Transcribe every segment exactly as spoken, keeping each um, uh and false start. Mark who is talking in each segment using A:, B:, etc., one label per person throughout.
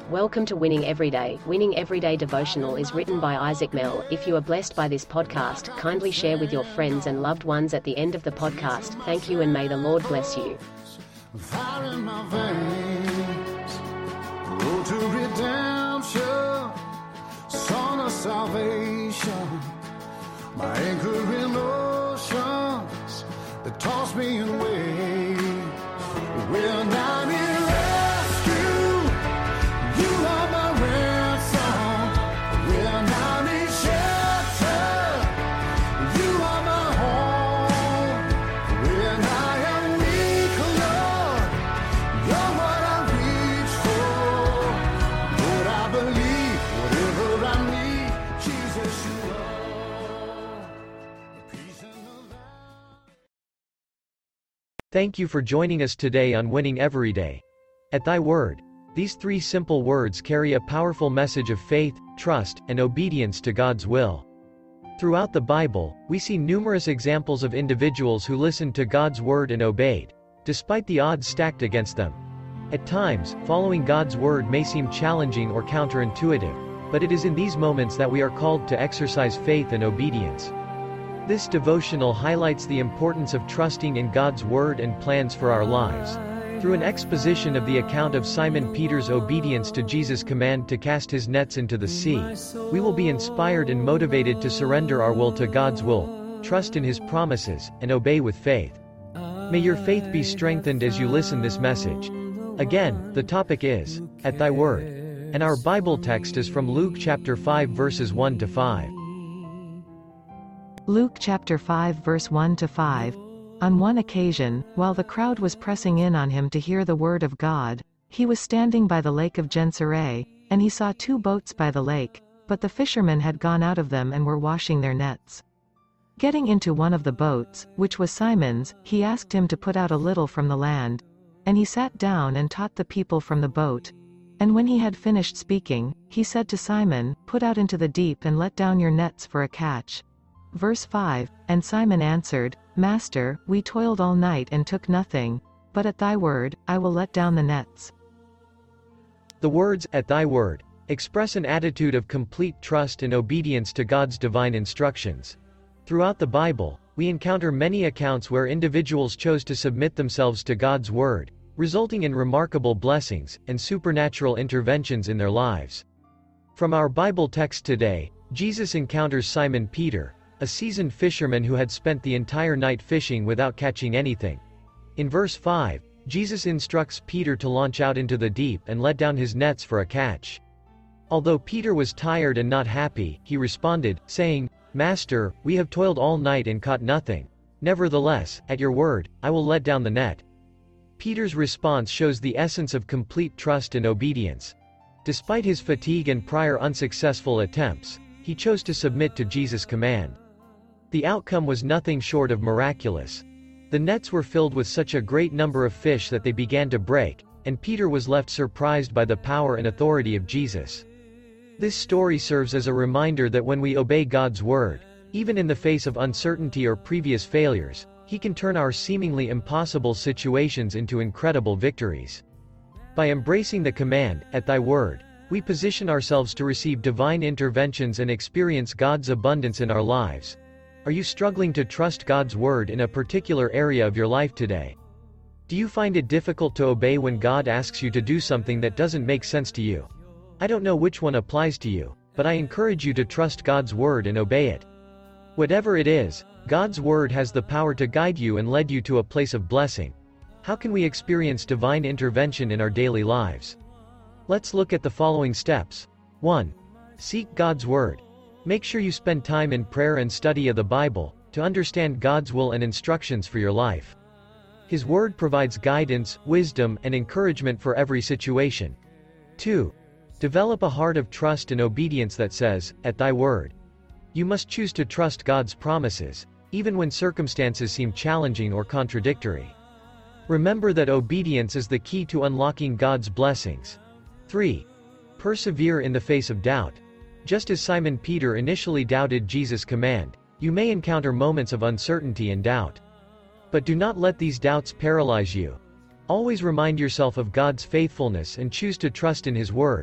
A: Welcome to Winning Everyday. Winning Everyday devotional is written by Isaac Mell. If you are blessed by this podcast, kindly share with your friends and loved ones at the end of the podcast. Thank you and may the Lord bless you.
B: Fire in my veins, road to redemption, song of salvation, my anchor in oceans that toss me in waves. When I'm in rescue, you are my ransom. When I'm in shelter, you are my home. When I am weak, Lord, you're what I reach for. Lord, I believe whatever I need, Jesus, you are. Peace in the valley.
C: Thank you for joining us today on Winning Everyday. At Thy Word, these three simple words carry a powerful message of faith, trust, and obedience to God's will. Throughout the Bible, we see numerous examples of individuals who listened to God's word and obeyed, despite the odds stacked against them. At times, following God's word may seem challenging or counterintuitive, but it is in these moments that we are called to exercise faith and obedience. This devotional highlights the importance of trusting in God's word and plans for our lives. Through an exposition of the account of Simon Peter's obedience to Jesus' command to cast his nets into the sea, we will be inspired and motivated to surrender our will to God's will, trust in His promises, and obey with faith. May your faith be strengthened as you listen this message. Again, the topic is, At Thy Word. And our Bible text is from Luke chapter five verses one to five.
D: Luke chapter five verse one to five. On one occasion, while the crowd was pressing in on him to hear the word of God, he was standing by the lake of Gennesaret, and he saw two boats by the lake, but the fishermen had gone out of them and were washing their nets. Getting into one of the boats, which was Simon's, he asked him to put out a little from the land. And he sat down and taught the people from the boat. And when he had finished speaking, he said to Simon, "Put out into the deep and let down your nets for a catch." Verse five, And Simon answered, "Master, we toiled all night and took nothing, but at thy word, I will let down the nets."
C: The words, "At Thy Word," express an attitude of complete trust and obedience to God's divine instructions. Throughout the Bible, we encounter many accounts where individuals chose to submit themselves to God's word, resulting in remarkable blessings and supernatural interventions in their lives. From our Bible text today, Jesus encounters Simon Peter, a seasoned fisherman who had spent the entire night fishing without catching anything. In verse five, Jesus instructs Peter to launch out into the deep and let down his nets for a catch. Although Peter was tired and not happy, he responded, saying, "Master, we have toiled all night and caught nothing. Nevertheless, at your word, I will let down the net." Peter's response shows the essence of complete trust and obedience. Despite his fatigue and prior unsuccessful attempts, he chose to submit to Jesus' command. The outcome was nothing short of miraculous. The nets were filled with such a great number of fish that they began to break, and Peter was left surprised by the power and authority of Jesus. This story serves as a reminder that when we obey God's word, even in the face of uncertainty or previous failures, He can turn our seemingly impossible situations into incredible victories. By embracing the command, "At Thy Word," we position ourselves to receive divine interventions and experience God's abundance in our lives. Are you struggling to trust God's word in a particular area of your life today? Do you find it difficult to obey when God asks you to do something that doesn't make sense to you? I don't know which one applies to you, but I encourage you to trust God's word and obey it. Whatever it is, God's word has the power to guide you and lead you to a place of blessing. How can we experience divine intervention in our daily lives? Let's look at the following steps. one. Seek God's word. Make sure you spend time in prayer and study of the Bible, to understand God's will and instructions for your life. His word provides guidance, wisdom, and encouragement for every situation. two. Develop a heart of trust and obedience that says, "At Thy Word." You must choose to trust God's promises, even when circumstances seem challenging or contradictory. Remember that obedience is the key to unlocking God's blessings. three. Persevere in the face of doubt. Just as Simon Peter initially doubted Jesus' command, you may encounter moments of uncertainty and doubt. But do not let these doubts paralyze you. Always remind yourself of God's faithfulness and choose to trust in His word,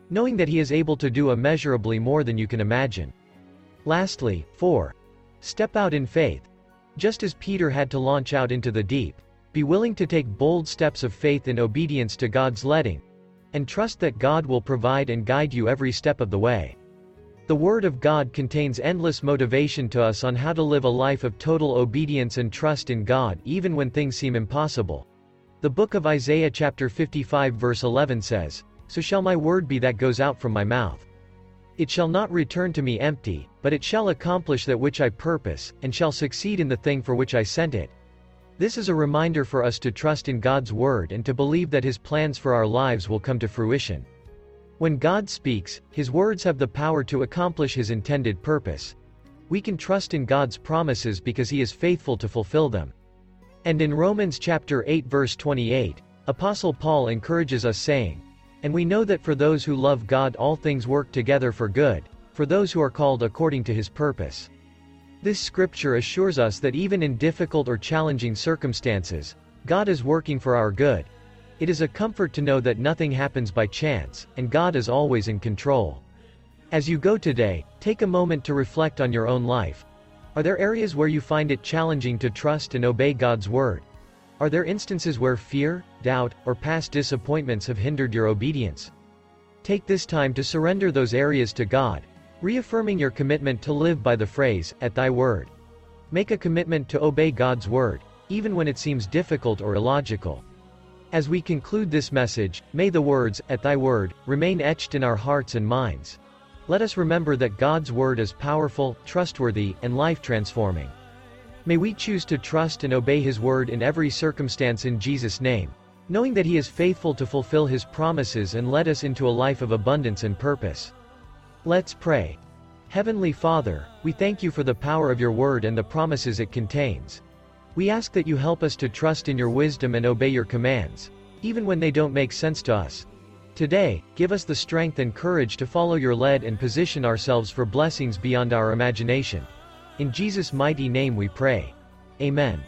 C: knowing that he is able to do immeasurably more than you can imagine. Lastly, four. Step out in faith. Just as Peter had to launch out into the deep, be willing to take bold steps of faith in obedience to God's leading, and trust that God will provide and guide you every step of the way. The Word of God contains endless motivation to us on how to live a life of total obedience and trust in God even when things seem impossible. The book of Isaiah chapter fifty-five verse eleven says, "So shall my word be that goes out from my mouth. It shall not return to me empty, but it shall accomplish that which I purpose, and shall succeed in the thing for which I sent it." This is a reminder for us to trust in God's word and to believe that His plans for our lives will come to fruition. When God speaks, His words have the power to accomplish His intended purpose. We can trust in God's promises because He is faithful to fulfill them. And in Romans chapter eight verse twenty-eight, Apostle Paul encourages us saying, "And we know that for those who love God all things work together for good, for those who are called according to His purpose." This scripture assures us that even in difficult or challenging circumstances, God is working for our good. It is a comfort to know that nothing happens by chance, and God is always in control. As you go today, take a moment to reflect on your own life. Are there areas where you find it challenging to trust and obey God's word? Are there instances where fear, doubt, or past disappointments have hindered your obedience? Take this time to surrender those areas to God, reaffirming your commitment to live by the phrase, "At thy word." Make a commitment to obey God's word, even when it seems difficult or illogical. As we conclude this message, may the words, "At thy word," remain etched in our hearts and minds. Let us remember that God's word is powerful, trustworthy, and life-transforming. May we choose to trust and obey His word in every circumstance in Jesus' name, knowing that He is faithful to fulfill His promises and lead us into a life of abundance and purpose. Let's pray. Heavenly Father, we thank You for the power of Your word and the promises it contains. We ask that You help us to trust in Your wisdom and obey Your commands, even when they don't make sense to us. Today, give us the strength and courage to follow Your lead and position ourselves for blessings beyond our imagination. In Jesus' mighty name we pray. Amen.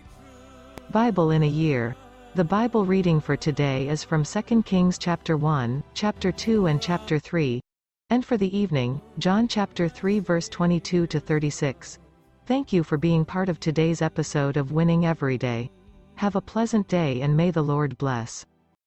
D: Bible in a year. The Bible reading for today is from Second Kings chapter one, chapter two and chapter three. And for the evening, John chapter three verse twenty-two to thirty-six. Thank you for being part of today's episode of Winning Every Day. Have a pleasant day and may the Lord bless.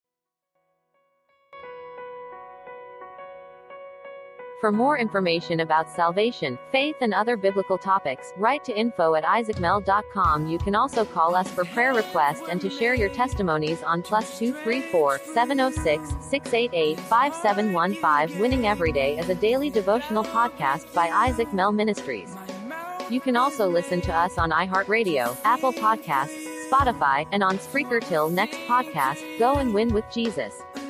E: For more information about salvation, faith and other biblical topics, write to info at isaac mel dot com. You can also call us for prayer requests and to share your testimonies on plus two three four, seven oh six, six eight eight, five seven one five. Winning Everyday is a daily devotional podcast by Isaac Mel Ministries. You can also listen to us on iHeartRadio, Apple Podcasts, Spotify, and on Spreaker. Till next podcast, go and win with Jesus.